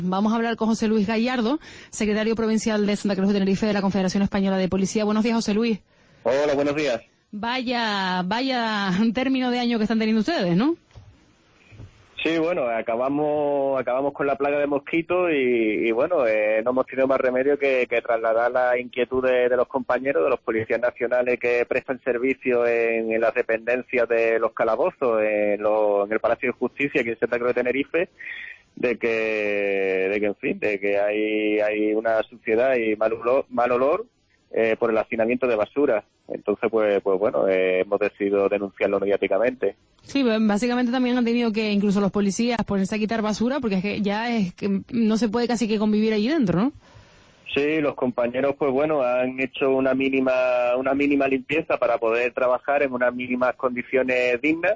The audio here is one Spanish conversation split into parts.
Vamos a hablar con José Luis Gallardo, secretario provincial de Santa Cruz de Tenerife de la Confederación Española de Policía. Buenos días, José Luis. Hola, buenos días. Vaya término de año que están teniendo ustedes, ¿no? Sí, bueno, acabamos con la plaga de mosquitos y bueno, no hemos tenido más remedio que trasladar la inquietud de los compañeros, de los policías nacionales que prestan servicio en las dependencias de los calabozos, en el Palacio de Justicia aquí en Santa Cruz de Tenerife, de que hay una suciedad y mal olor por el hacinamiento de basura. Entonces, pues bueno, hemos decidido denunciarlo mediáticamente. Sí, básicamente también han tenido que incluso los policías ponerse a quitar basura porque es que ya es que no se puede casi que convivir allí dentro, ¿no? Sí, los compañeros, pues bueno, han hecho una mínima limpieza para poder trabajar en unas mínimas condiciones dignas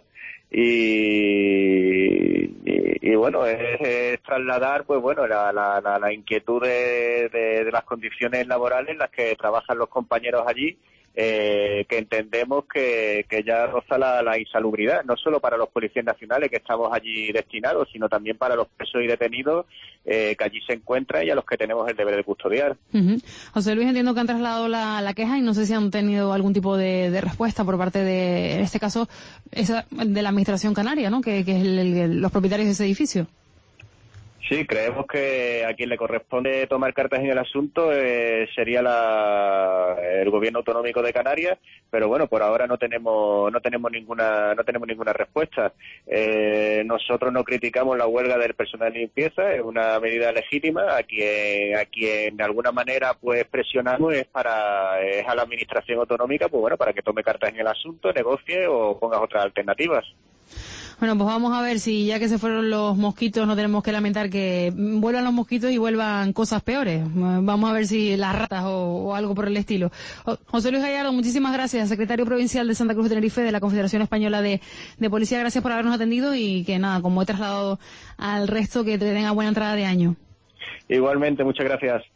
y bueno, es trasladar, pues bueno, la inquietud de las condiciones laborales en las que trabajan los compañeros allí, que entendemos que ya roza la insalubridad, no solo para los policías nacionales que estamos allí destinados, sino también para los presos y detenidos que allí se encuentran y a los que tenemos el deber de custodiar. José Luis, entiendo que han trasladado la queja y no sé si han tenido algún tipo de respuesta por parte de, en este caso, de la Administración Canaria, ¿no? Que es los propietarios de ese edificio. Sí, creemos que a quien le corresponde tomar cartas en el asunto sería el gobierno autonómico de Canarias, pero bueno, por ahora no tenemos ninguna respuesta. Nosotros no criticamos la huelga del personal de limpieza, es una medida legítima. A quien de alguna manera pues presionamos es a la administración autonómica, pues bueno, para que tome cartas en el asunto, negocie o ponga otras alternativas. Bueno, pues vamos a ver si ya que se fueron los mosquitos no tenemos que lamentar que vuelvan los mosquitos y vuelvan cosas peores. Vamos a ver si las ratas o algo por el estilo. José Luis Gallardo, muchísimas gracias, secretario provincial de Santa Cruz de Tenerife de la Confederación Española de Policía. Gracias por habernos atendido y que nada, como he trasladado al resto, que tenga buena entrada de año. Igualmente, muchas gracias.